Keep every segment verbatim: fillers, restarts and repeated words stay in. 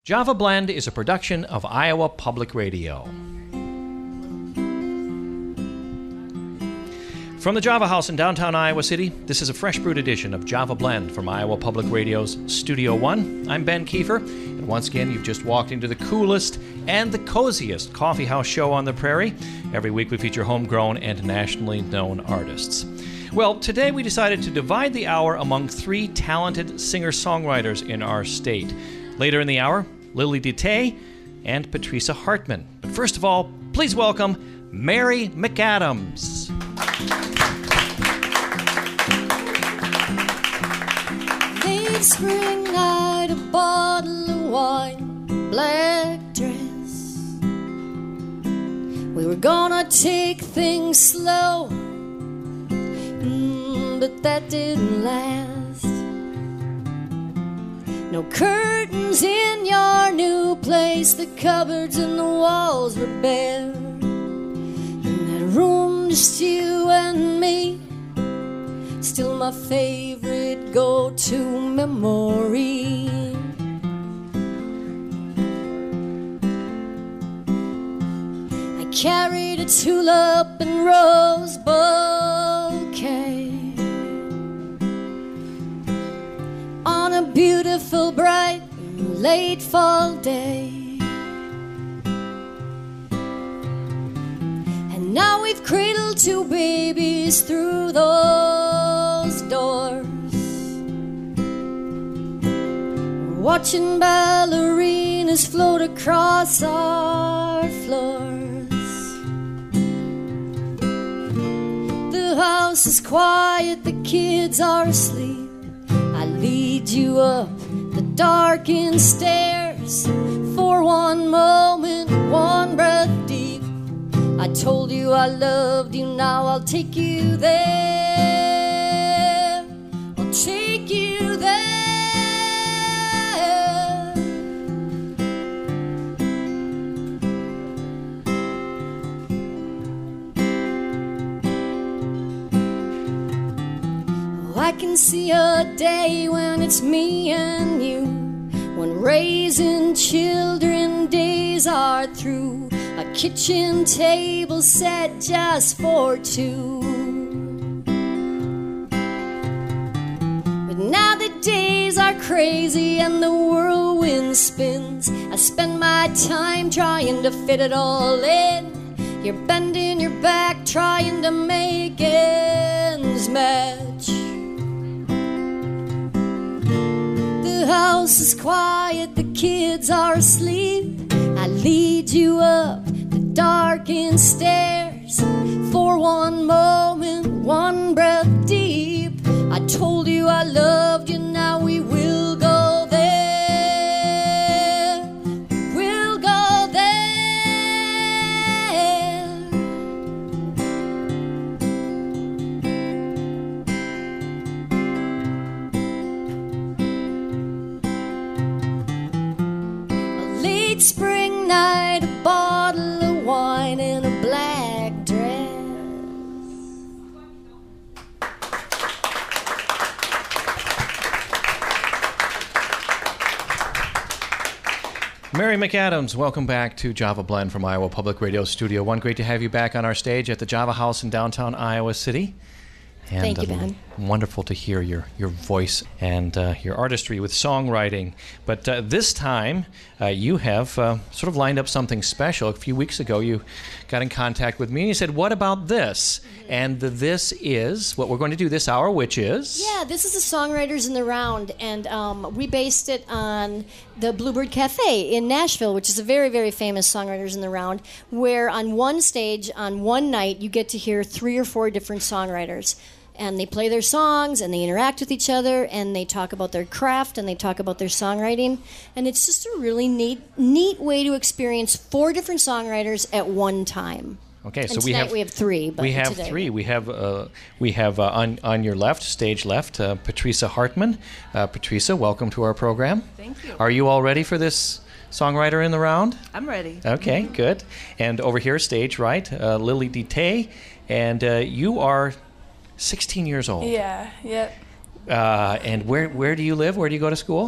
Java Blend is a production of Iowa Public Radio. From the Java House in downtown Iowa City, this is a fresh brewed edition of Java Blend from Iowa Public Radio's Studio One. I'm Ben Kiefer, and once again, you've just walked into the coolest and the coziest coffee house show on the prairie. Every week we feature homegrown and nationally known artists. Well, today we decided to divide the hour among three talented singer-songwriters in our state. Later in the hour, Lily DeTay and Patricia Hartman. But first of all, please welcome Mary McAdams. Late spring night, a bottle of wine, black dress. We were gonna take things slow, mm, but that didn't last. No curtains in your new place, the cupboards and the walls were bare. In that room, just you and me, still my favorite go-to memory. I carried a tulip and rose bouquet on a beautiful, bright, late fall day. And now we've cradled two babies through those doors. We're watching ballerinas float across our floors. The house is quiet, the kids are asleep. I lead you up the darkened stairs for one moment, one breath deep. I told you I loved you, now I'll take you there. I'll take you there. I can see a day when it's me and you, when raising children days are through, a kitchen table set just for two. But now the days are crazy and the whirlwind spins. I spend my time trying to fit it all in. You're bending your back trying to make ends match. The house is quiet, the kids are asleep. I lead you up the darkened stairs for one moment, one breath deep. I told you I loved you, now we will go there. We'll go there. Spring night, a bottle of wine and a black dress. Mary McAdams, welcome back to Java Blend from Iowa Public Radio Studio One. Great to have you back on our stage at the Java House in downtown Iowa City. And, Thank you, Ben. Um, wonderful to hear your, your voice and uh, your artistry with songwriting. But uh, this time, uh, you have uh, sort of lined up something special. A few weeks ago, you got in contact with me and you said, what about this? Mm-hmm. And the this is what we're going to do this hour, which is? Yeah, this is the Songwriters in the Round, and um, we based it on the Bluebird Cafe in Nashville, which is a very, very famous Songwriters in the Round, where on one stage, on one night, you get to hear three or four different songwriters. And they play their songs, and they interact with each other, and they talk about their craft, and they talk about their songwriting. And it's just a really neat, neat way to experience four different songwriters at one time. Okay, and so tonight we have we have three. But we have today. three. We have uh, we have uh, on on your left, stage left, uh, Patricia Hartman. Uh, Patricia, welcome to our program. Thank you. Are you all ready for this songwriter in the round? I'm ready. Okay, mm-hmm. Good. And over here, stage right, uh, Lily DeTay, and uh, you are sixteen years old. Yeah, yep. Uh, and where where do you live? Where do you go to school?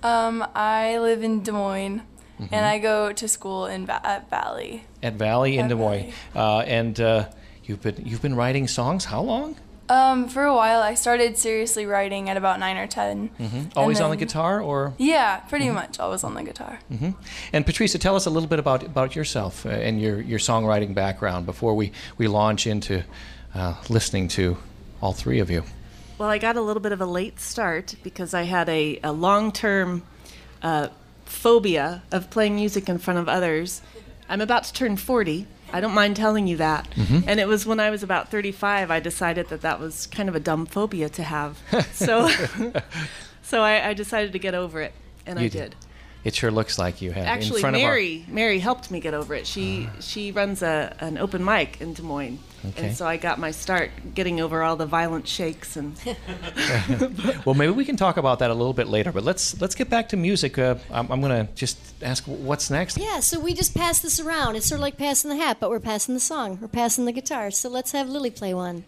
Um, I live in Des Moines, Mm-hmm. and I go to school in Va- at Valley. At Valley in At Des Moines. Uh, and uh, you've been you've been writing songs how long? Um, for a while, I started seriously writing at about nine or ten. Mm-hmm. Always And on the then- guitar, or? Yeah, pretty much always on the guitar. Mm-hmm. And Patricia, tell us a little bit about about yourself uh, and your, your songwriting background before we, we launch into uh, listening to all three of you. Well, I got a little bit of a late start because I had a, a long-term uh, phobia of playing music in front of others. I'm about to turn forty. I don't mind telling you that. Mm-hmm. And it was when I was about thirty-five, I decided that that was kind of a dumb phobia to have. so so I, I decided to get over it, and You I did. did. It sure looks like you have. Actually, in front Mary Mary helped me get over it. She she runs a an open mic in Des Moines, Okay. and so I got my start getting over all the violent shakes and. Of our... Well, maybe we can talk about that a little bit later. But let's let's get back to music. Uh, I'm, I'm going to just ask what's next. Yeah, so we just pass this around. It's sort of like passing the hat, but we're passing the song. We're passing the guitar. So let's have Lily play one.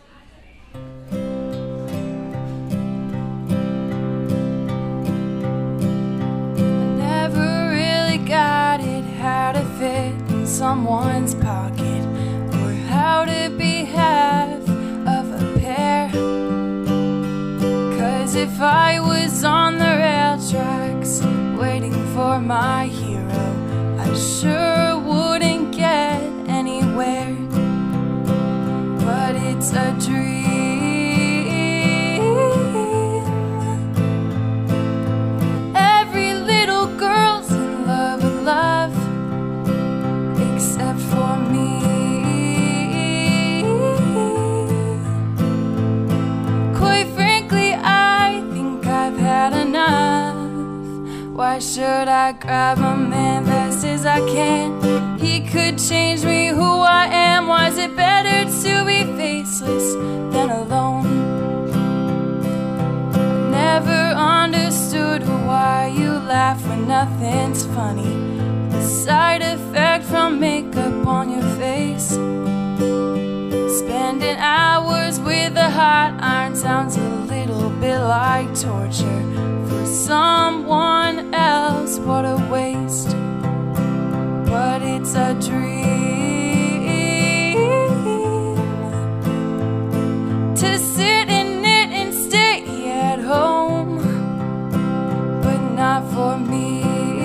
Never really got it how to fit in someone's pocket, or how to be half of a pair. 'Cause if I was on the rail tracks waiting for my hero, I sure wouldn't get anywhere. But it's a dream. Every little girl's in love with love, except for me. Quite frankly, I think I've had enough. Why should I grab a man fast as I can? He could change me who I am. Why is it better to be faceless than alone? I never understood why you laugh when nothing's funny. The side effect from makeup on your face. Spending hours with a hot iron sounds a little bit like torture. For someone else, what a waste. But it's a dream to sit in it and stay at home, but not for me.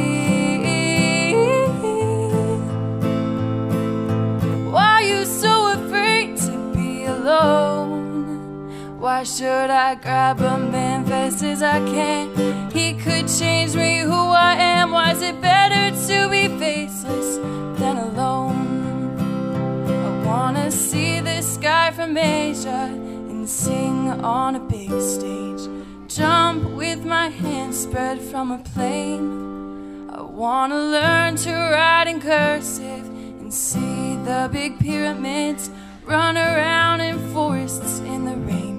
Why are you so afraid to be alone? Why should I grab a man fast as I can? He could change me who I am. Why is it better to be faceless than alone? I wanna see the sky from Asia and sing on a big stage. Jump with my hands spread from a plane. I wanna learn to write in cursive and see the big pyramids run around in forests in the rain.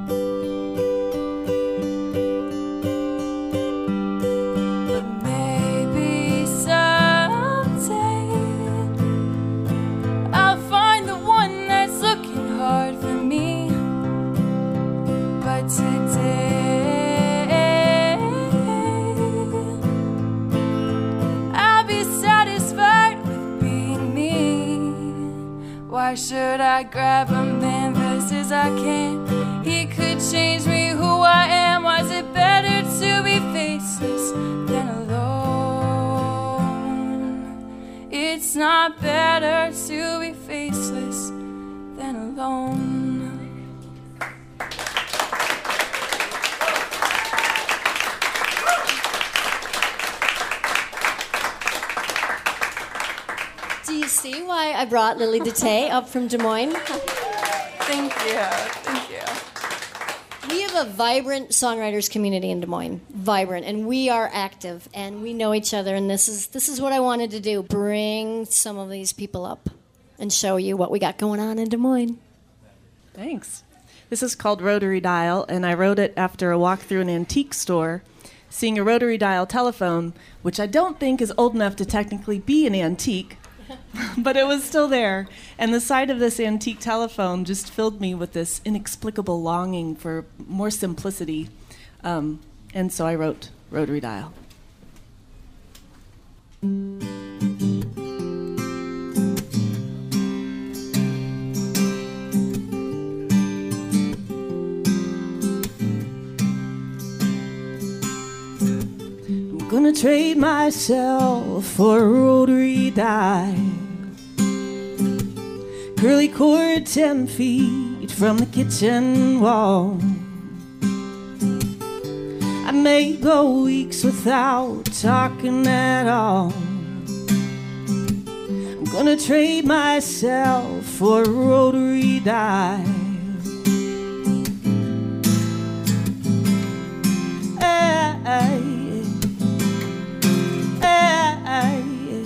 But maybe someday I'll find the one that's looking hard for me. But today I'll be satisfied with being me. Why should I grab a man fast as I can? He could change me who I am. Why is it better to be faceless than alone? It's not better to be faceless than alone. Do you see why I brought Lily Detay up from Des Moines? Thank you. Thank you. We have a vibrant songwriters community in Des Moines, vibrant, and we are active, and we know each other. And this is this is what I wanted to do: bring some of these people up and show you what we got going on in Des Moines. Thanks. This is called Rotary Dial, and I wrote it after a walk through an antique store, seeing a rotary dial telephone, which I don't think is old enough to technically be an antique, but it was still there. And the sight of this antique telephone just filled me with this inexplicable longing for more simplicity. Um, and so I wrote Rotary Dial. I'm gonna trade myself for a rotary dial. Curly cord ten feet from the kitchen wall. I may go weeks without talking at all. I'm gonna trade myself for a rotary dial. Hey, hey,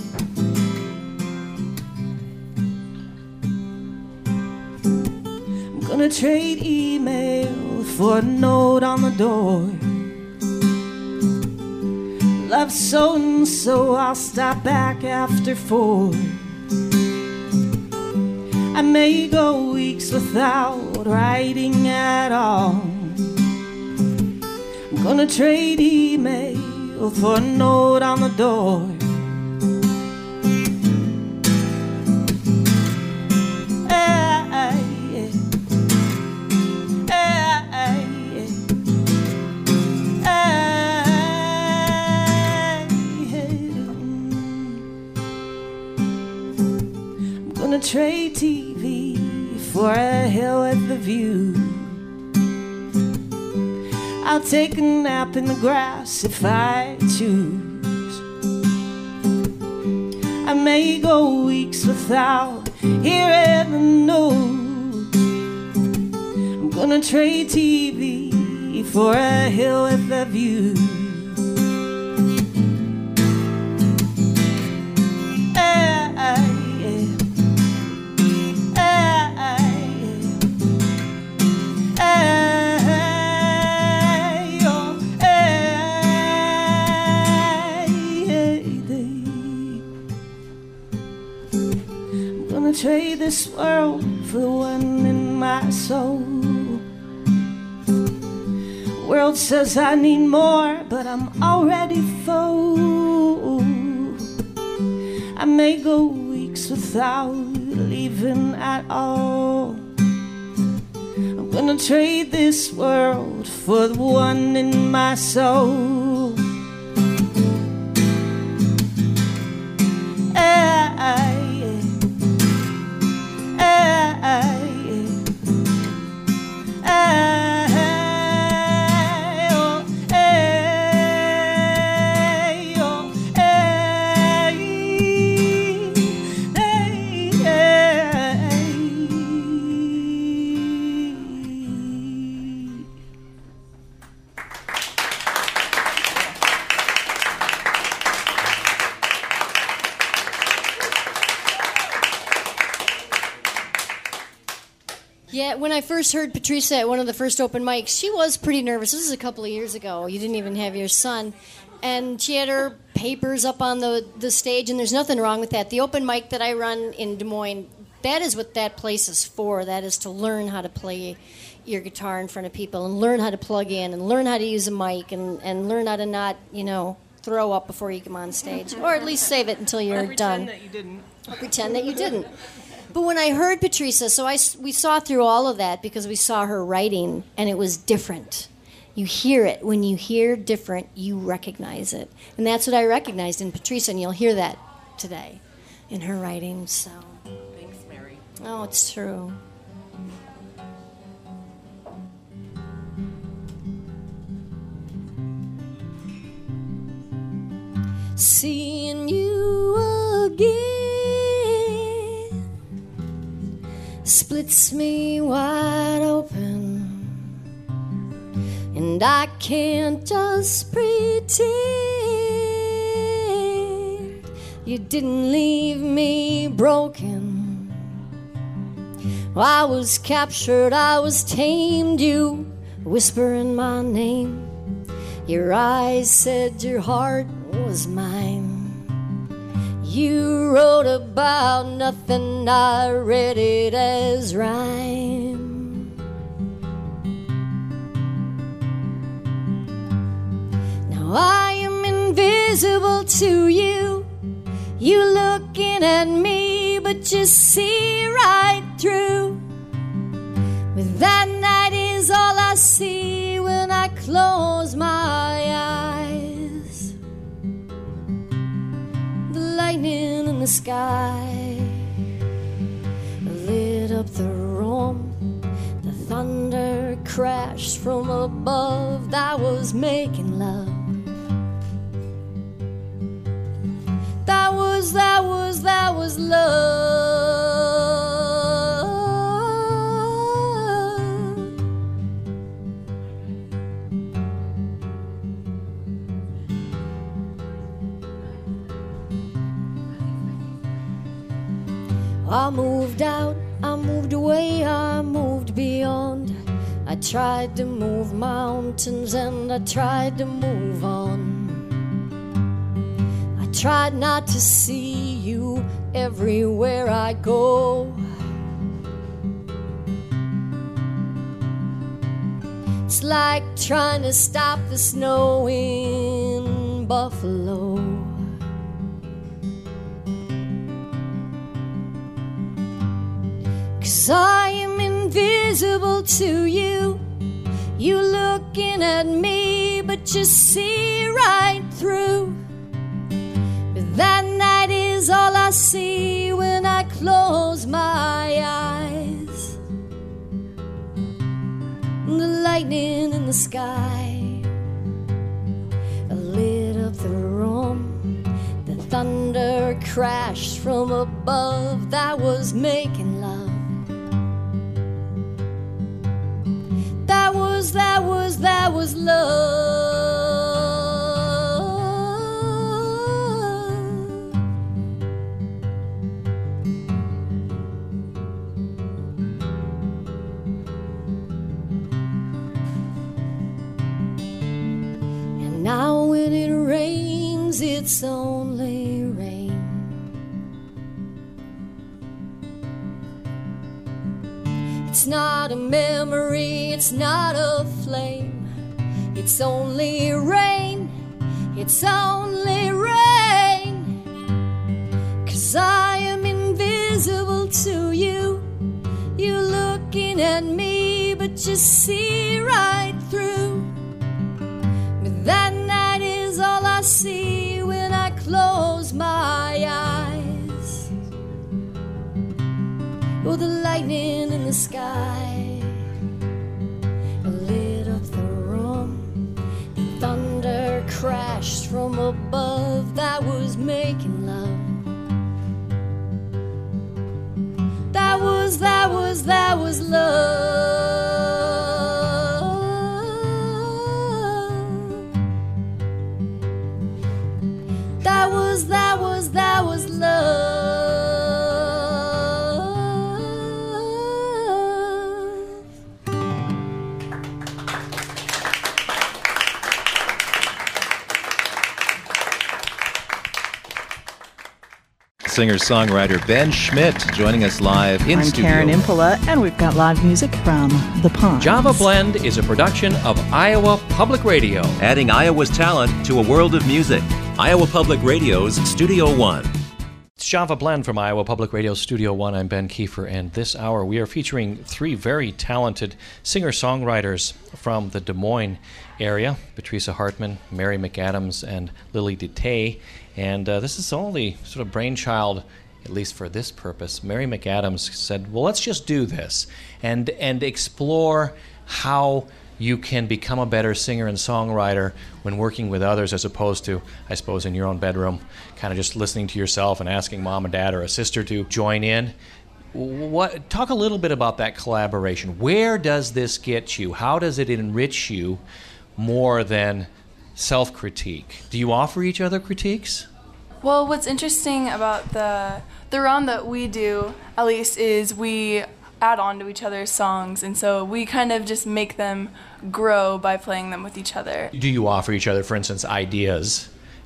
I'm gonna trade email for a note on the door. Love so and so, I'll stop back after four. I may go weeks without writing at all. I'm gonna trade email for a note on the door. Trade T V for a hill with the view. I'll take a nap in the grass if I choose. I may go weeks without hearing the news. I'm gonna trade T V for a hill with a view. Trade this world for the one in my soul. World says I need more, but I'm already full. I may go weeks without leaving at all. I'm gonna trade this world for the one in my soul. I Yeah, when I first heard Patricia at one of the first open mics, she was pretty nervous. This is a couple of years ago. You didn't even have your son. And she had her papers up on the, the stage, and there's nothing wrong with that. The open mic that I run in Des Moines, that is what that place is for. That is to learn how to play your guitar in front of people and learn how to plug in and learn how to use a mic and, and learn how to not, you know, throw up before you come on stage. Or at least save it until you're or done. Pretend that you didn't. Or pretend that you didn't. But when I heard Patricia, so I, we saw through all of that because we saw her writing, and it was different. You hear it. When you hear different, you recognize it. And that's what I recognized in Patricia, and you'll hear that today in her writing. So. Thanks, Mary. Oh, it's true. Seeing you again splits me wide open, and I can't just pretend you didn't leave me broken. I was captured, I was tamed, you whispering my name. Your eyes said your heart was mine. You wrote about nothing, I read it as rhyme. Now I am invisible to you. You looking at me, but you see right through. But that night is all I see when I close my eyes. The lightning in the sky lit up the room. The thunder crashed from above. That was making love. That was, that was, that was love. I moved out, I moved away, I moved beyond. I tried to move mountains and I tried to move on. I tried not to see you everywhere I go. It's like trying to stop the snow in Buffalo. 'Cause I am invisible to you. You looking at me, but you see right through. But that night is all I see when I close my eyes. The lightning in the sky lit up the room. The thunder crashed from above. That was making love. That was, that was, that was love. And now when it rains, it's only rain. It's not a memory, it's not a flame. It's only rain, it's only rain. 'Cause I am invisible to you. You're looking at me, but you see right through. But that night is all I see when I close my eyes. Oh, the lightning in the sky lit up the room. The thunder crashed from above. That was making love. That was, that was, that was love. That was, that was, that was love. Singer-songwriter Ben Schmidt joining us live in I'm studio. Karen Impola, and we've got live music from The Ponds. Java Blend is a production of Iowa Public Radio. Adding Iowa's talent to a world of music. Iowa Public Radio's Studio One. It's Java Blend from Iowa Public Radio Studio One. I'm Ben Kiefer, and this hour we are featuring three very talented singer-songwriters from the Des Moines area: Patricia Hartman, Mary McAdams, and Lily DeTay. And uh, this is only sort of brainchild, at least for this purpose. Mary McAdams said, well, let's just do this and and explore how you can become a better singer and songwriter when working with others, as opposed to, I suppose, in your own bedroom, kind of just listening to yourself and asking mom and dad or a sister to join in. What? Talk a little bit about that collaboration. Where does this get you? How does it enrich you more than self-critique? Do you offer each other critiques? Well, what's interesting about the the round that we do, at least, is we add on to each other's songs, and so we kind of just make them grow by playing them with each other. Do you offer each other, for instance, ideas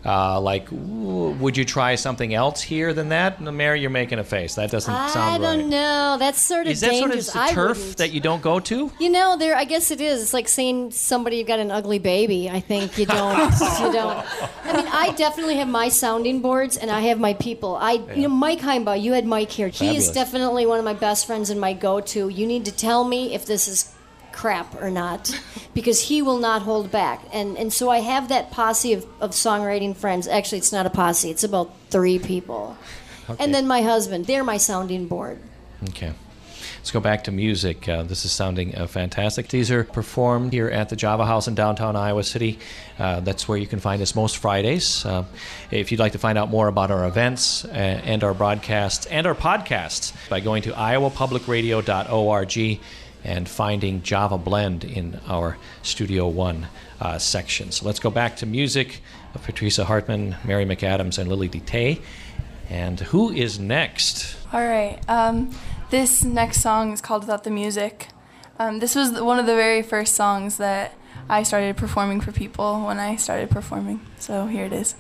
Uh, like, w- would you try something else here than that? No, Mary, you're making a face. That doesn't I sound right. I don't know. That's sort of Is that dangerous. sort of the I turf wouldn't. that you don't go to? You know, there. I guess it is. It's like saying somebody got an ugly baby. I think you don't. you don't. I mean, I definitely have my sounding boards, and I have my people. I, you know, Mike Heimbaugh. You had Mike here. He Fabulous. is definitely one of my best friends and my go-to. You need to tell me if this is crap or not, because he will not hold back. And and so I have that posse of, of songwriting friends. Actually, it's not a posse. It's about three people. Okay. And then my husband. They're my sounding board. Okay. Let's go back to music. Uh, this is sounding uh, fantastic. These are performed here at the Java House in downtown Iowa City. Uh, that's where you can find us most Fridays. Uh, if you'd like to find out more about our events uh, and our broadcasts and our podcasts, by going to iowa public radio dot org and finding Java Blend in our Studio One uh, section. So let's go back to music of Patricia Hartman, Mary McAdams, and Lily DeTay. And who is next? All right. Um, this next song is called Without the Music. Um, this was one of the very first songs that I started performing for people when I started performing. So here it is.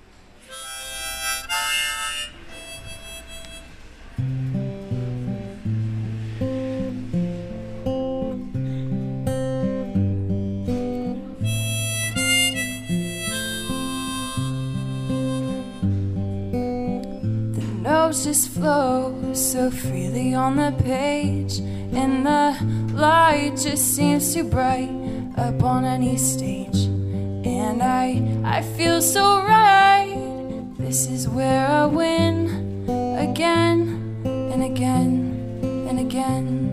Notes just flow so freely on the page, and the light just seems too bright up on any stage. And I, I feel so right. This is where I win again and again and again.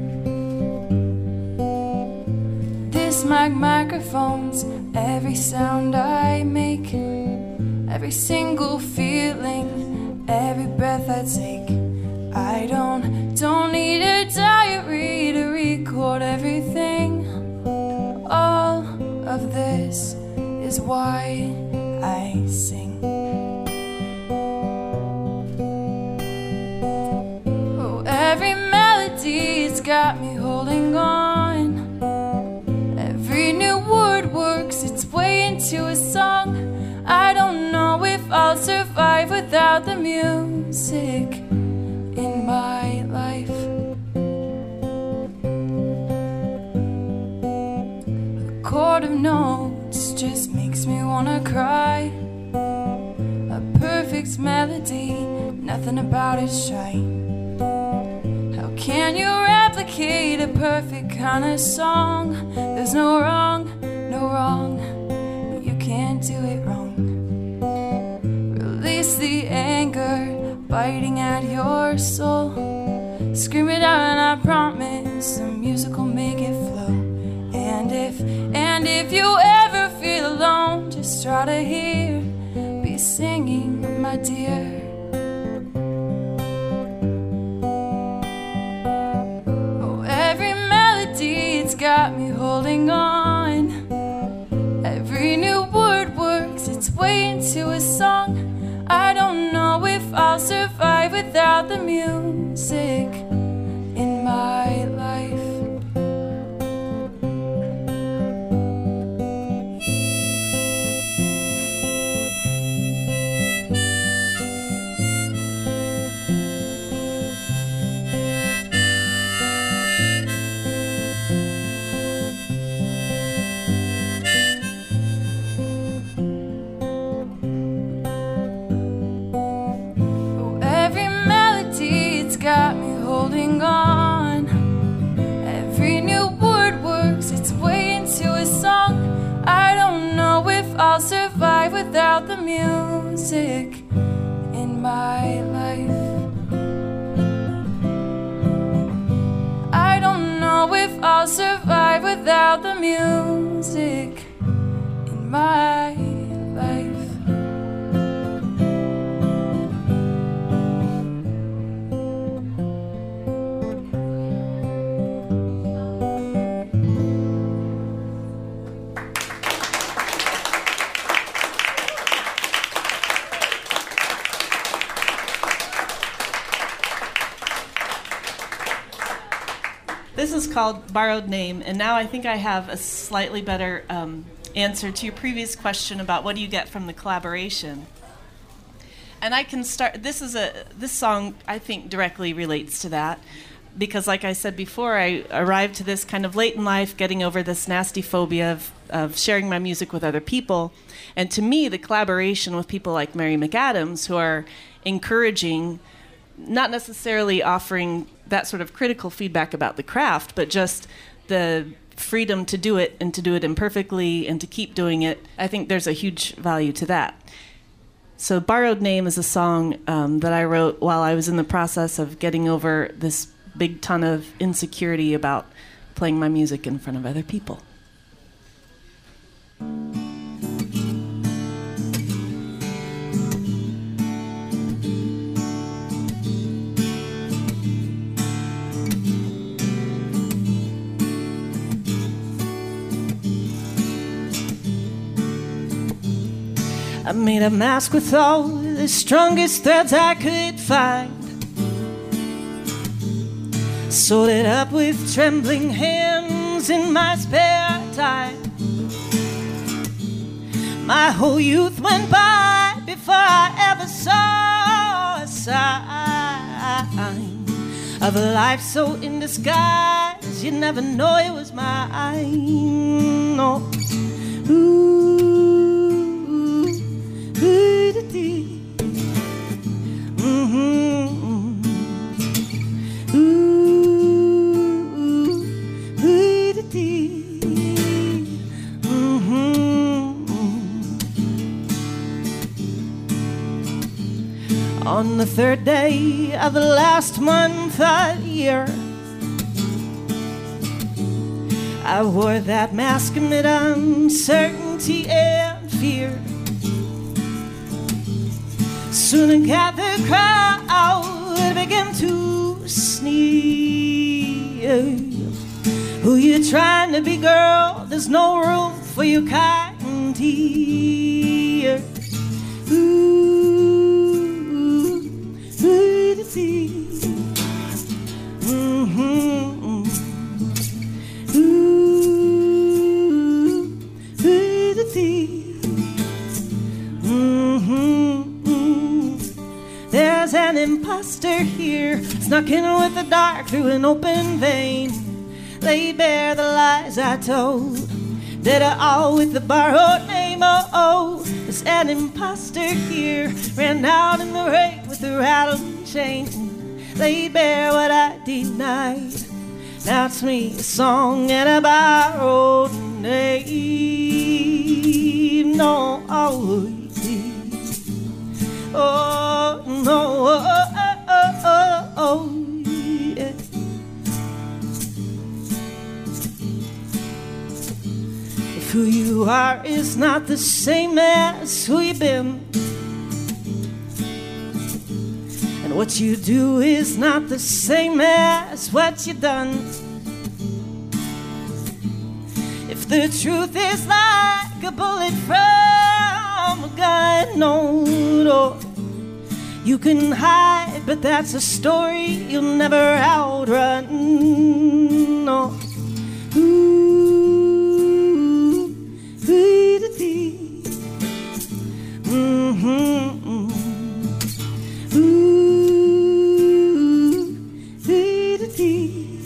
This mic microphone's every sound I make, every single feeling, every breath I take. I don't, don't need a diary to record everything. All of this is why I sing. Oh, every melody's got me holding on. Every new word works its way into a song. I don't know if I'll survive without the music in my life. A chord of notes just makes me wanna cry. A perfect melody, nothing about it shy. How can you replicate a perfect kind of song? There's no wrong, no wrong, you can't do it wrong. Release the anger biting at your soul. Scream it out and I promise the music will make it flow. And if, and if you ever feel alone, just try to hear me singing, my dear. Oh, every melody, it's got me holding on. Every new word works its way into a song. I don't know if I'll survive without the music in my life. Got me holding on. Every new word works its way into a song. I don't know if I'll survive without the music in my life. I don't know if I'll survive without the music in my life. This is called Borrowed Name, and now I think I have a slightly better um, answer to your previous question about what do you get from the collaboration. And I can start. This is a this song I think directly relates to that, because like I said before, I arrived to this kind of late in life, getting over this nasty phobia of, of sharing my music with other people. And to me, the collaboration with people like Mary McAdams, who are encouraging, not necessarily offering that sort of critical feedback about the craft, but just the freedom to do it and to do it imperfectly and to keep doing it. I think there's a huge value to that. So Borrowed Name is a song um, that I wrote while I was in the process of getting over this big ton of insecurity about playing my music in front of other people. I made a mask with all the strongest threads I could find. Sewed it up with trembling hands in my spare time. My whole youth went by before I ever saw a sign of a life so in disguise you'd never know it was mine. No. Ooh. Mm-hmm. Ooh, mm-hmm. On the third day of the last month of the year, I wore that mask amid uncertainty and fear. Soon a gathered crowd began to sneer. Who you trying to be, girl? There's no room for your kind here. Ooh, ooh, ooh, mm-hmm. Ooh, ooh, mm-hmm. There's an imposter here, snuck in with the dark through an open vein. Laid bare the lies I told, did it all with the borrowed name. Oh, oh, there's an imposter here, ran out in the rain with the rattling chain. Laid bare what I denied. Now it's me, a song and a borrowed name. No, oh, oh, no, oh, oh, oh, oh, oh, yeah. If who you are is not the same as who you've been, and what you do is not the same as what you've done, if the truth is like a bullet from a gun, no, no, you can hide, but that's a story you'll never outrun. No. Ooh, ooh, dee, mm-hmm. Ooh, ooh, dee,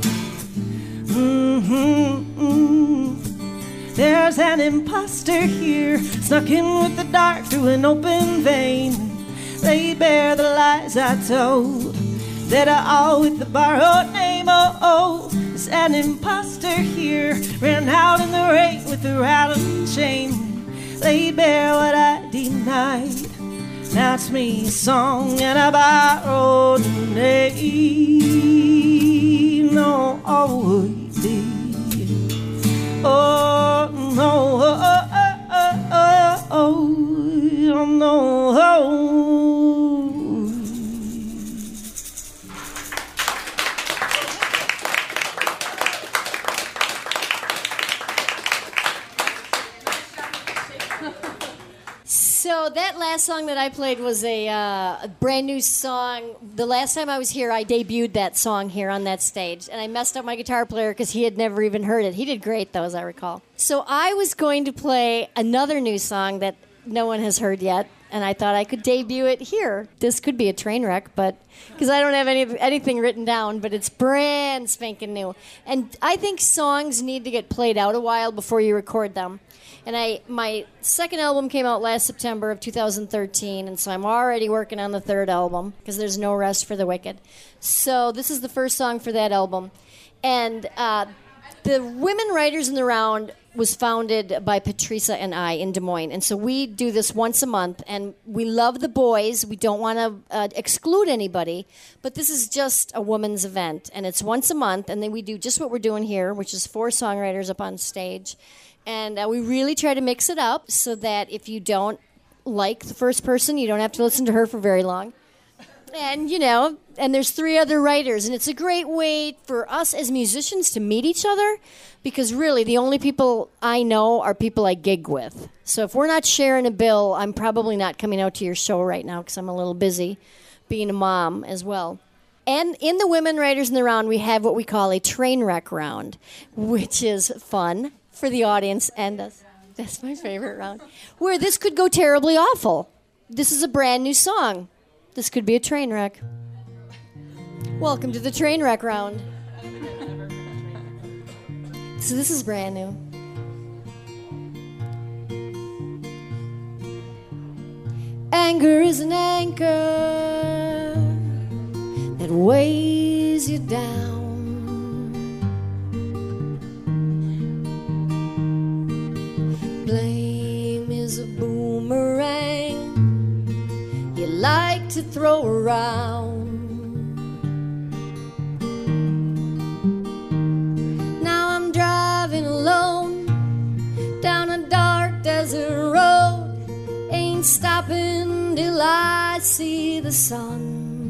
mm-hmm. There's an imposter here, snuck in with the dark through an open vein. Laid bare the lies I told, did it all with the borrowed name. Oh, oh, there's an imposter here, ran out in the rain with the rattling chain. Laid bare what I denied. Now it's me, a song and a borrowed name. No, oh, oh, no, oh, oh, oh, oh, oh, no, oh. So that last song that I played was a, uh, a brand new song. The last time I was here, I debuted that song here on that stage, and I messed up my guitar player because he had never even heard it. He did great, though, as I recall. So I was going to play another new song that no one has heard yet, and I thought I could debut it here. This could be a train wreck, but because I don't have any anything written down, but it's brand spanking new. And I think songs need to get played out a while before you record them. And I, my second album came out last September of two thousand thirteen, and so I'm already working on the third album because there's no rest for the wicked. So this is the first song for that album. And uh, the Women Writers in the Round was founded by Patricia and I in Des Moines. And so we do this once a month, and we love the boys. We don't want to uh, exclude anybody, but this is just a women's event. And it's once a month, and then we do just what we're doing here, which is four songwriters up on stage. And uh, we really try to mix it up so that if you don't like the first person, you don't have to listen to her for very long. And, you know, and there's three other writers. And it's a great way for us as musicians to meet each other because really the only people I know are people I gig with. So if we're not sharing a bill, I'm probably not coming out to your show right now because I'm a little busy being a mom as well. And in the Women Writers in the Round, we have what we call a train wreck round, which is fun for the audience and us. That's my favorite round. Where this could go terribly awful. This is a brand new song. This could be a train wreck. Welcome to the train wreck round. So this is brand new. Anger is an anchor that weighs you down. Blame is a boomerang you like to throw around. Now I'm driving alone down a dark desert road. Ain't stopping till I see the sun.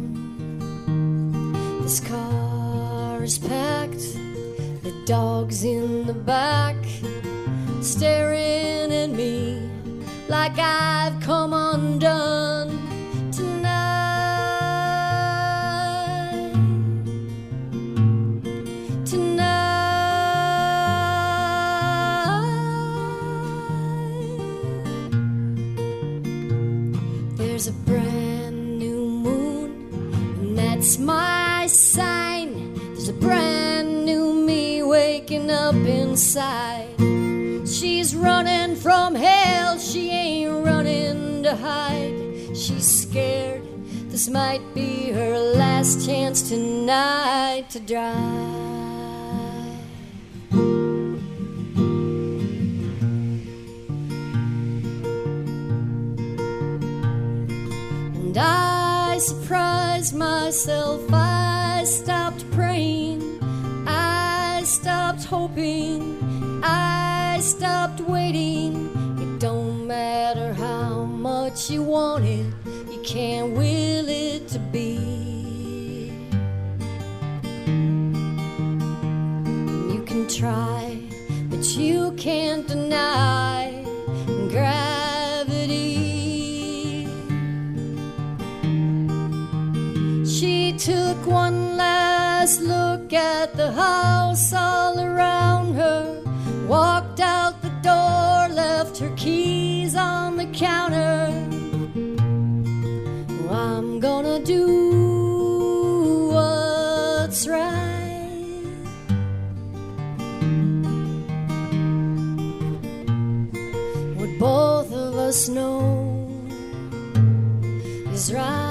This car is packed, the dog's in the back, staring at me like I've come undone tonight. Tonight. There's a brand new moon, and that's my sign. There's a brand new me waking up inside. She's running from hell, she ain't running to hide. She's scared, this might be her last chance tonight to drive. And I surprised myself, I stopped praying, I stopped hoping, I stopped waiting. It don't matter how much you want it, you can't will it to be. You can try, but you can't deny gravity. She took one last look at the house all around her, walked out the door, left her keys on the counter. I'm gonna do what's right. What both of us know is right.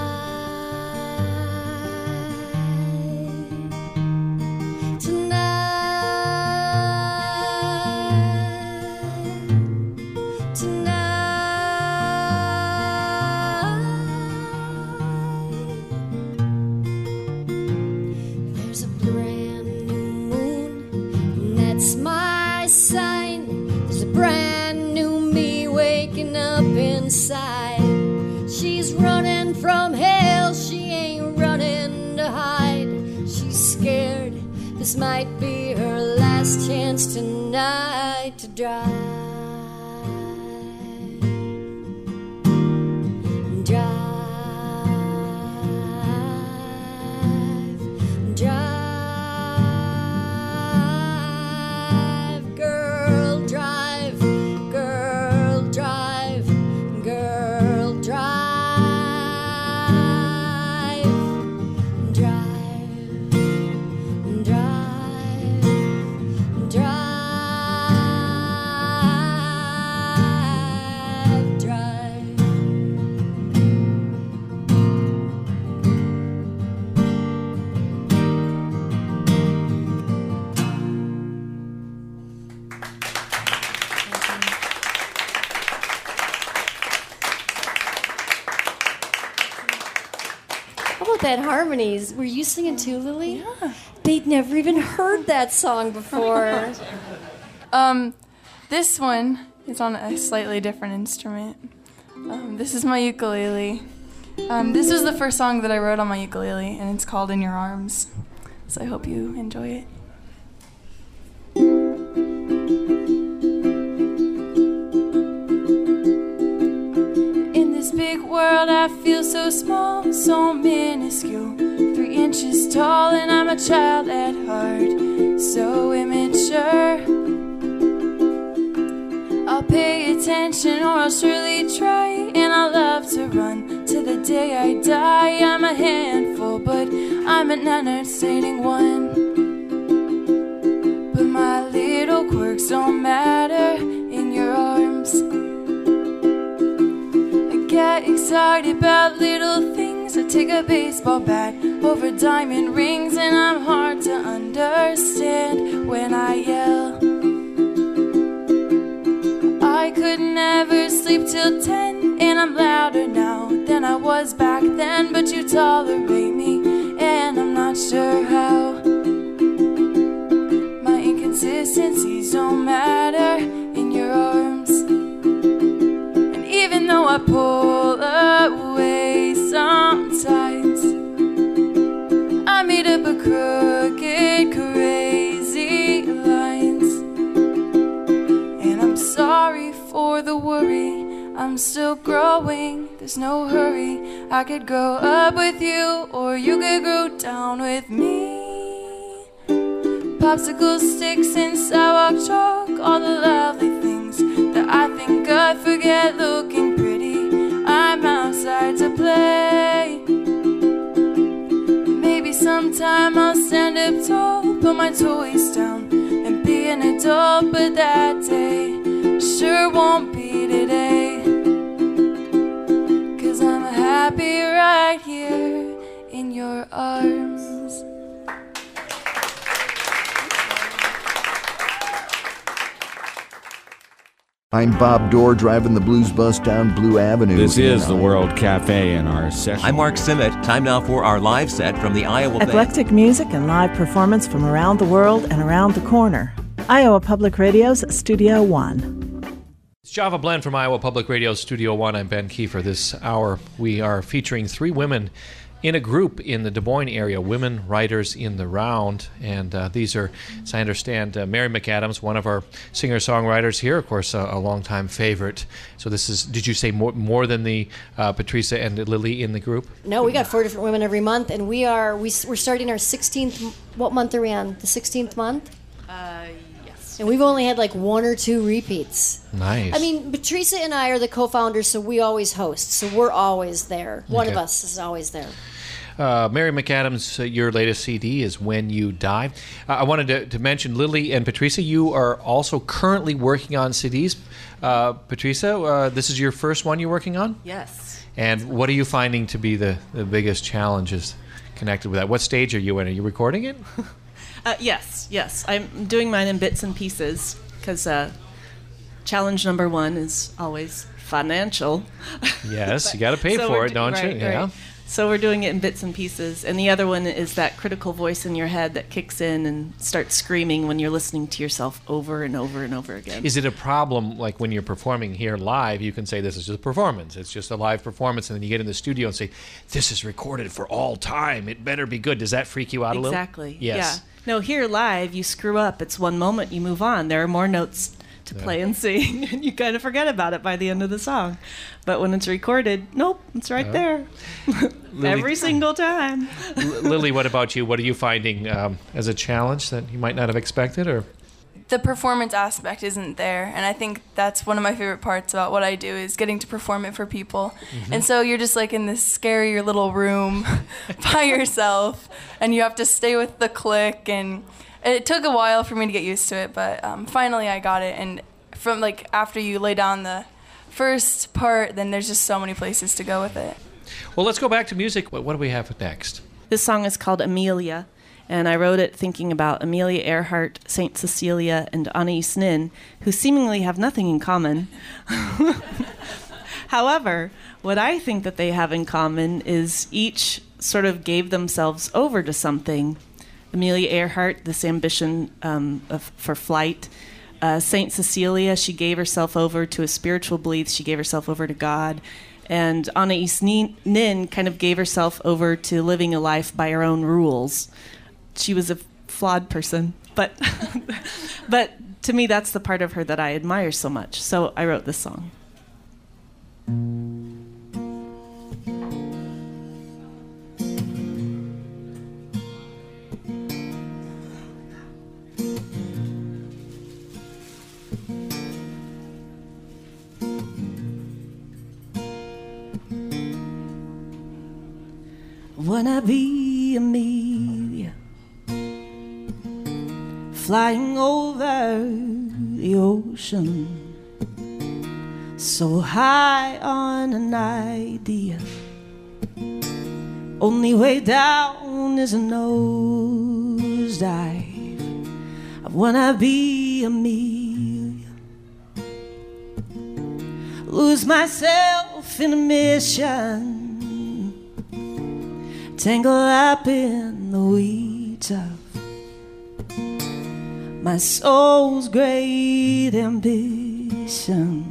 She's running from hell, she ain't running to hide. She's scared, this might be her last chance tonight to drive. How about that harmonies? Were you singing too, Lily? Yeah. They'd never even heard that song before. um, this one is on a slightly different instrument. Um, this is my ukulele. Um, this was the first song that I wrote on my ukulele, and it's called In Your Arms. So I hope you enjoy it. In this big world, I feel so small, so minuscule. Three inches tall, and I'm a child at heart, so immature. I'll pay attention, or I'll surely try, and I love to run to the day I die. I'm a handful, but I'm an entertaining one. But my little quirks don't matter in your arms. I get excited about little things. I take a baseball bat over diamond rings, and I'm hard to understand when I yell. I could never sleep till ten, and I'm louder now than I was back then. But you tolerate me, and I'm not sure how. My inconsistencies don't matter in your arms. And even though I pull away sometimes, I made up a crooked, crazy lines. And I'm sorry for the worry, I'm still growing, there's no hurry. I could grow up with you, or you could grow down with me. Popsicle sticks and sidewalk chalk, all the lovely things that I think I forget looking pretty. I'm outside to play. Maybe sometime I'll stand up tall, put my toys down, and be an adult, but that day sure won't be today. 'Cause I'm happy right here in your arms. I'm Bob Dorr, driving the blues bus down Blue Avenue. This is the World Cafe in our session. I'm Mark Simmet. Time now for our live set from the Iowa Band. Eclectic music and live performance from around the world and around the corner. Iowa Public Radio's Studio One. It's Java Blend from Iowa Public Radio Studio One. I'm Ben Kiefer. This hour we are featuring three women in a group in the Des Moines area, Women Writers in the Round. And uh, these are, as I understand, uh, Mary McAdams, one of our singer-songwriters here, of course, uh, a longtime favorite. So this is, did you say more, more than the uh, Patricia and Lily in the group? No, we got four different women every month, and we are, we, we're starting our sixteenth, what month are we on? The sixteenth month? Uh, yes. And we've only had like one or two repeats. Nice. I mean, Patricia and I are the co-founders, so we always host. So we're always there. One Okay. of us is always there. Uh, Mary McAdams, uh, your latest C D is When You Die. Uh, I wanted to, to mention Lily and Patricia. You are also currently working on C Ds. Uh, Patricia, uh, this is your first one you're working on? Yes. And what are you finding to be the, the biggest challenges connected with that? What stage are you in? Are you recording it? Uh, yes, yes. I'm doing mine in bits and pieces because uh, challenge number one is always financial. Yes, you got to pay So for we're it, do- don't right, you? Yeah. right. So we're doing it in bits and pieces. And the other one is that critical voice in your head that kicks in and starts screaming when you're listening to yourself over and over and over again. Is it a problem, like when you're performing here live, you can say this is just a performance, it's just a live performance, and then you get in the studio and say, this is recorded for all time, it better be good. Does that freak you out a little? Exactly. Yes. Yeah. No, here live, you screw up. It's one moment, you move on. There are more notes to play and sing, and you kind of forget about it by the end of the song. But when it's recorded, nope, it's right there. Every single time. L- Lily, what about you? What are you finding um, as a challenge that you might not have expected? Or The performance aspect isn't there, and I think that's one of my favorite parts about what I do is getting to perform it for people. Mm-hmm. And so you're just like in this scary little room by yourself, and you have to stay with the click, and it took a while for me to get used to it, but um, finally I got it. And from like after you lay down the first part, then there's just so many places to go with it. Well, let's go back to music. What, what do we have next? This song is called Amelia, and I wrote it thinking about Amelia Earhart, Saint Cecilia, and Anais Nin, who seemingly have nothing in common. However, what I think that they have in common is each sort of gave themselves over to something. Amelia Earhart, this ambition um, of, for flight. Uh, Saint Cecilia, she gave herself over to a spiritual belief. She gave herself over to God. And Anais Nin kind of gave herself over to living a life by her own rules. She was a flawed person, but but to me, that's the part of her that I admire so much. So I wrote this song. Wanna be Amelia, flying over the ocean, so high on an idea. Only way down is a nosedive. I wanna be Amelia, lose myself in a mission, tangle up in the weeds of my soul's great ambition.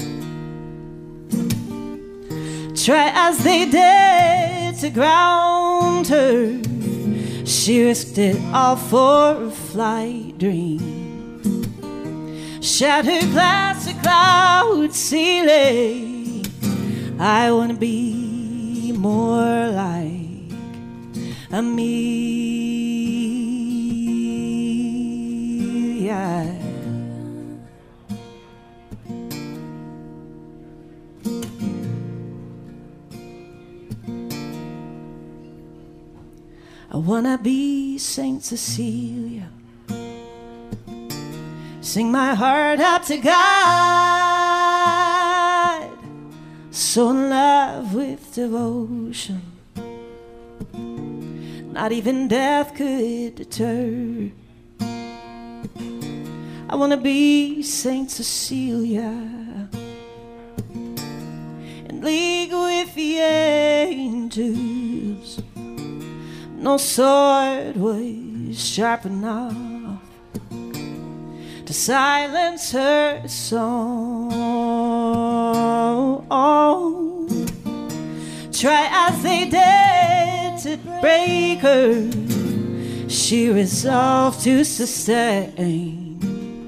Try as they dared to ground her, she risked it all for a flight dream. Shattered glass, a cloud ceiling. I wanna be more like Amelia. I wanna be Saint Cecilia, sing my heart out to God, so in love with devotion, not even death could deter. I wanna be Saint Cecilia, in league with the angels. No sword was sharp enough to silence her song. Try as they dared to break her, she resolved to sustain.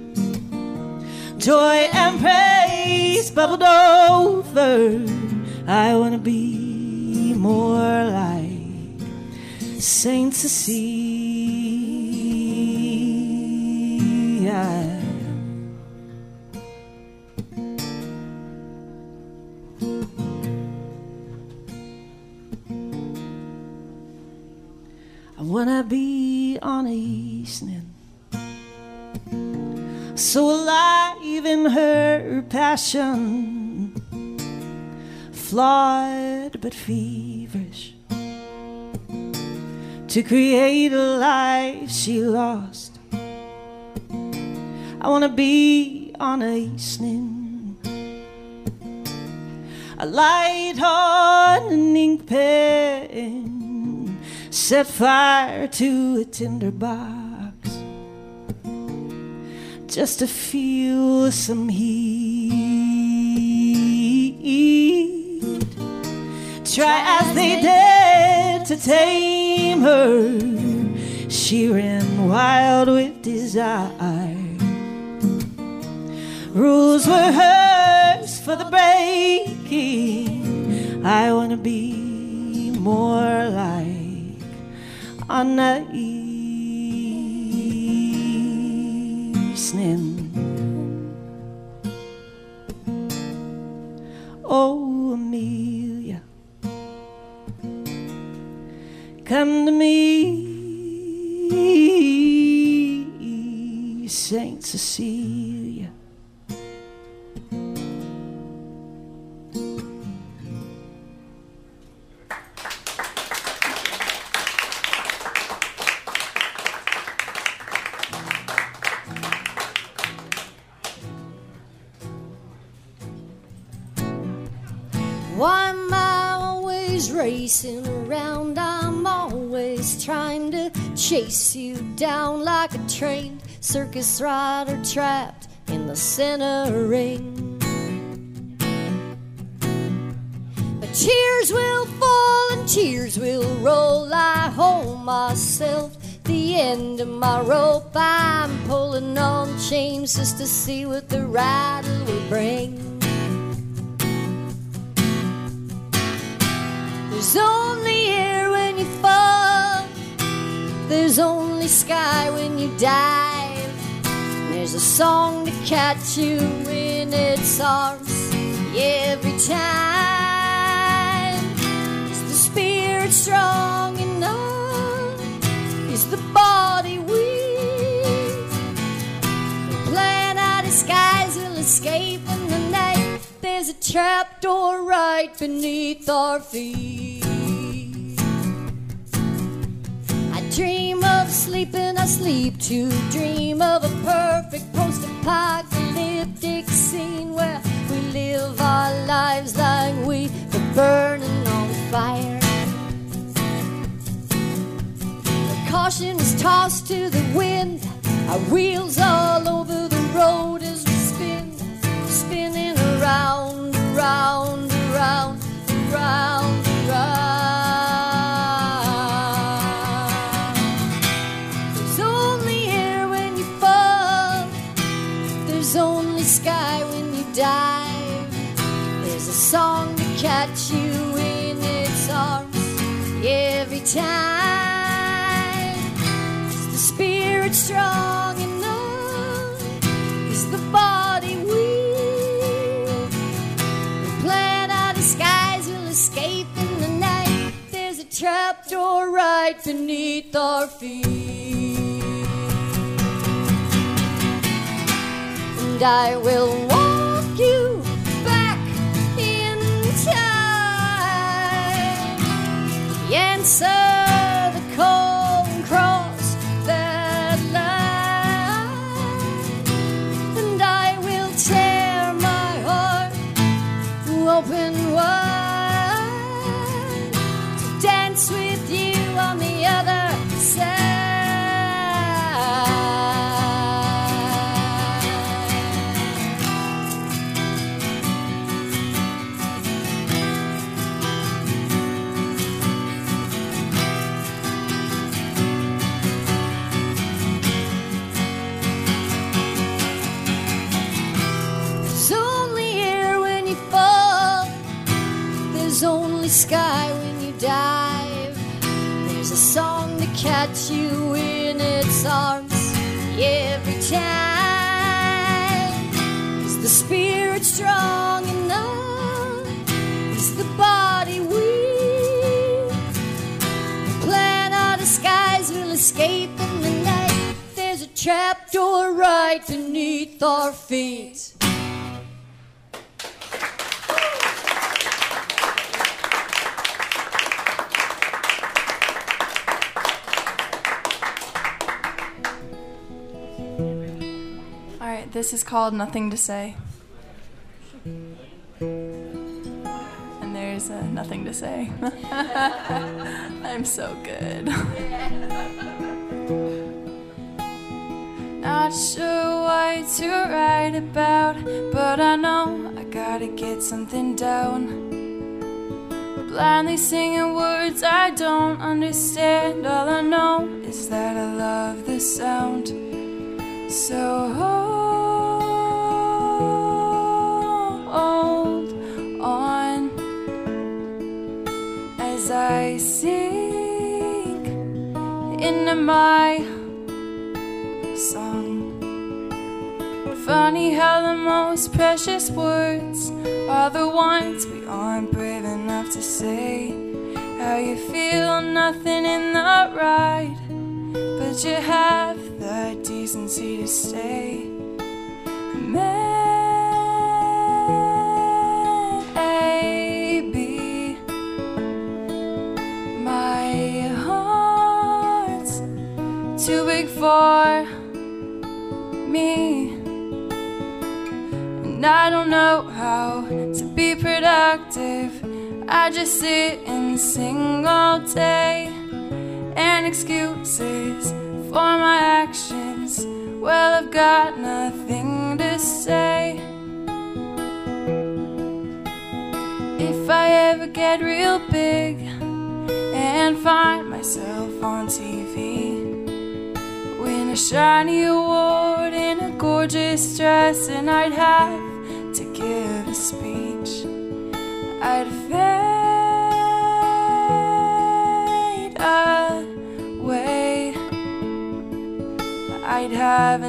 Joy and praise bubbled over. I wanna be more like Saint Cecilia. I wanna be on a evening, so alive in her passion, flawed but feverish, to create a life she lost. I wanna be on a evening, a light on an ink pen, set fire to a tinder box, just to feel some heat. Try as they dared to tame her, she ran wild with desire. Rules were hers for the breaking. I wanna be more like Anais Nin. Oh, Amelia, come to me, Saint Cecilia. Why am I always always racing around, I'm always trying to chase you down like a trained circus rider trapped in the center ring. But tears will fall and tears will roll, I hold myself the end of my rope. I'm pulling on chains just to see what the rattle will bring. There's only air when you fall, there's only sky when you dive. There's a song to catch you in its arms every time. Is the spirit strong enough? Is the body weak? The plan our disguise will escape in the night. There's a trapdoor right beneath our feet. I dream of sleeping, I sleep to dream of a perfect post-apocalyptic scene where we live our lives like we were burning on fire. The caution is tossed to the wind, our wheels all over the road as we spin, spinning around, around, around, around, around. There's only air when you fall, there's only sky when you dive. There's a song to catch you in its arms every time. Is the spirit strong enough? Is the body weak? The plan our disguise will escape in the night. There's a trapdoor right beneath our feet. And I will walk you back in time. The answer, the cold cross that line. And I will tear my heart open wide to dance with you on the other side. There's only air when you fall, there's only sky when you dive. There's a song to catch you in its arms every time. Is the spirit strong enough? Is the body weak? The plan our disguise will escape in the night. There's a trapdoor right beneath our feet. Alright, this is called Nothing to Say. And there's uh, nothing to say. I'm so good. Not sure what to write about, but I know I gotta get something down. Blindly singing words I don't understand. All I know is that I love the sound. So hold on as I sink into my song. Funny how the most precious words are the ones we aren't brave enough to say. How you feel nothing in the ride, but you have the decency to stay. Maybe my heart's too big for me, and I don't know how to be productive. I just sit and sing all day, and excuses for my actions, well, I've got nothing to say. If I ever get real big and find myself on T V, win a shiny award in a gorgeous dress, and I'd have to give a speech, I'd fade away. I'd have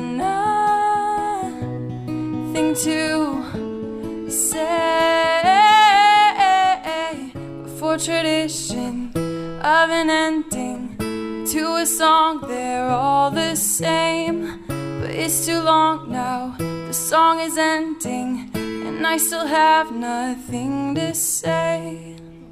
nothing to say before tradition of an ending to a song. They're all the same, but it's too long now. The song is ending, and I still have nothing to say.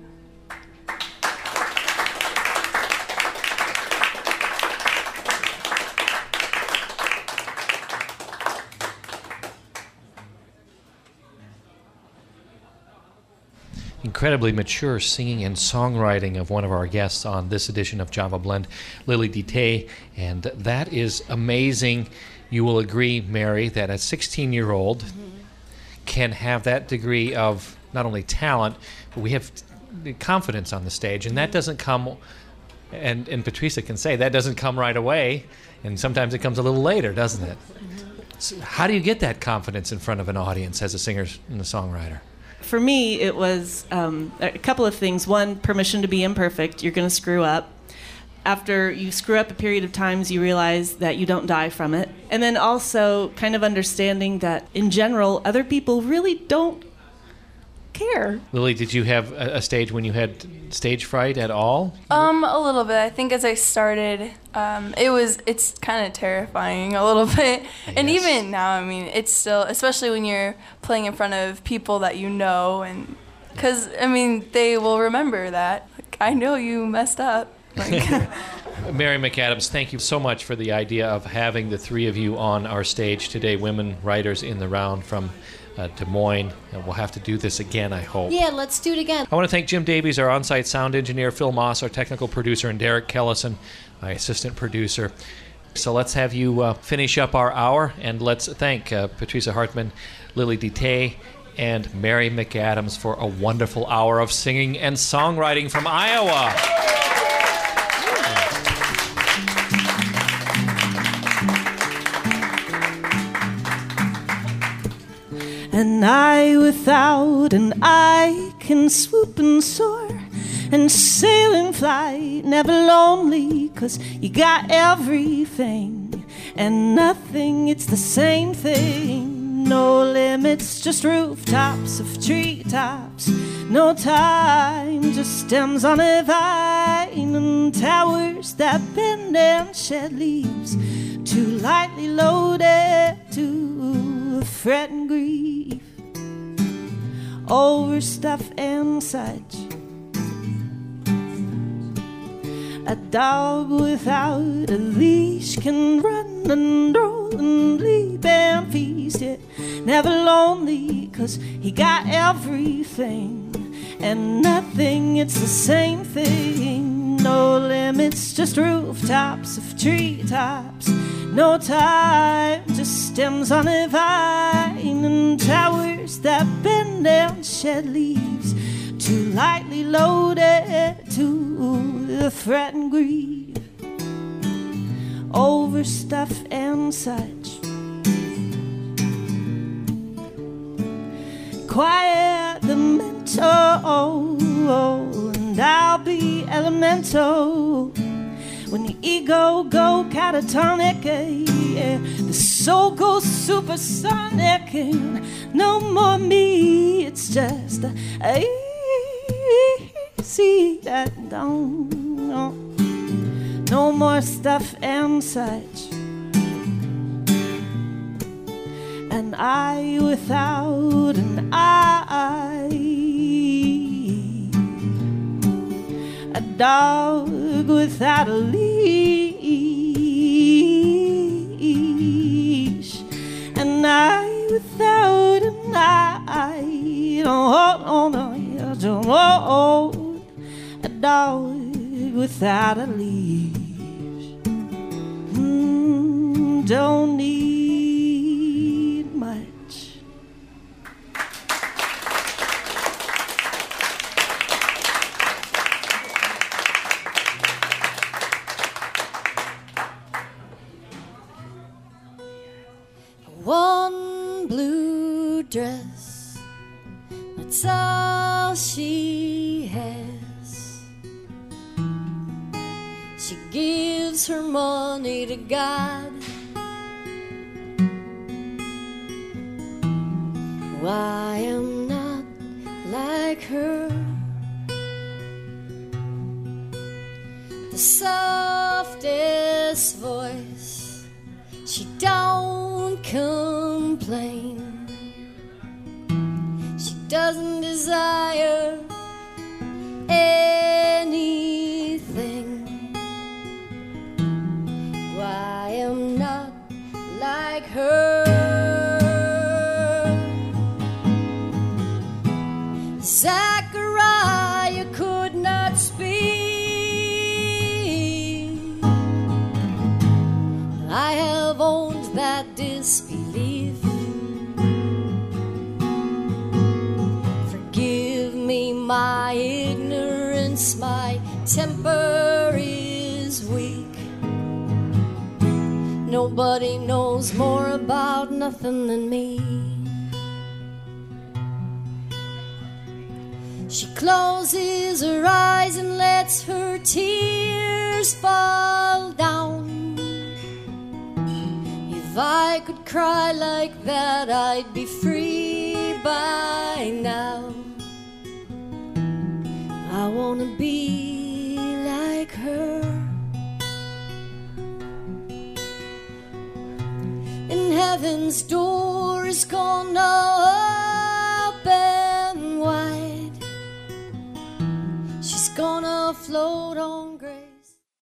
Incredibly mature singing and songwriting of one of our guests on this edition of Java Blend, Lily Detaye, and that is amazing. You will agree, Mary, that a sixteen-year-old mm-hmm. can have that degree of not only talent, but we have confidence on the stage, and that doesn't come, and, and Patricia can say, that doesn't come right away, and sometimes it comes a little later, doesn't it? Mm-hmm. So how do you get that confidence in front of an audience as a singer and a songwriter? For me, it was um, a couple of things. One, permission to be imperfect. You're going to screw up. After you screw up a period of times, you realize that you don't die from it. And then also kind of understanding that, in general, other people really don't care. Lily, did you have a, a stage when you had stage fright at all? Um, a little bit. I think as I started, um, it was, it's kind of terrifying a little bit. Yes. And even now, I mean, it's still, especially when you're playing in front of people that you know, and, because, I mean, they will remember that. Like, I know you messed up. Like, Mary McAdams, thank you so much for the idea of having the three of you on our stage today, women writers in the round from Uh, Des Moines, and we'll have to do this again, I hope. Yeah, let's do it again. I want to thank Jim Davies, our on-site sound engineer, Phil Moss, our technical producer, and Derek Kellison, my assistant producer. So let's have you uh, finish up our hour, and let's thank uh, Patricia Hartman, Lily Detaye, and Mary McAdams for a wonderful hour of singing and songwriting from Iowa. An eye without an eye can swoop and soar and sail and fly, never lonely, 'cause you got everything and nothing, it's the same thing. No limits, just rooftops of treetops. No time, just stems on a vine and towers that bend and shed leaves, too lightly loaded to fret and grieve over stuff and such. A dog without a leash can run and roll and leap and feast it, never lonely, 'cause he got everything and nothing, it's the same thing. No limits, just rooftops of treetops. No time, just stems on a vine and towers that bend and shed leaves, too lightly loaded to fret and grieve over stuff and such. Quiet the mental, and I'll be elemental. When the ego go catatonic, yeah, the soul goes supersonic, and no more me, it's just a easy that don't, no, no more stuff and such. An eye without an eye, a dog without a leash, an eye without an eye. Oh, oh, no, don't want a dog without a leash. Mm, don't need much. One blue dress, that's all she has. She gives her money to God. Why am not like her? The softest voice, she don't complain. She doesn't desire anything. Why am not like her? Zachariah could not speak. I have owned that disbelief. Forgive me my ignorance, my temper is weak. Nobody knows more about nothing than me. She closes her eyes and lets her tears fall down. If I could cry like that, I'd be free by now. I wanna be like her. And heaven's door is gonna open wide. She's gonna float on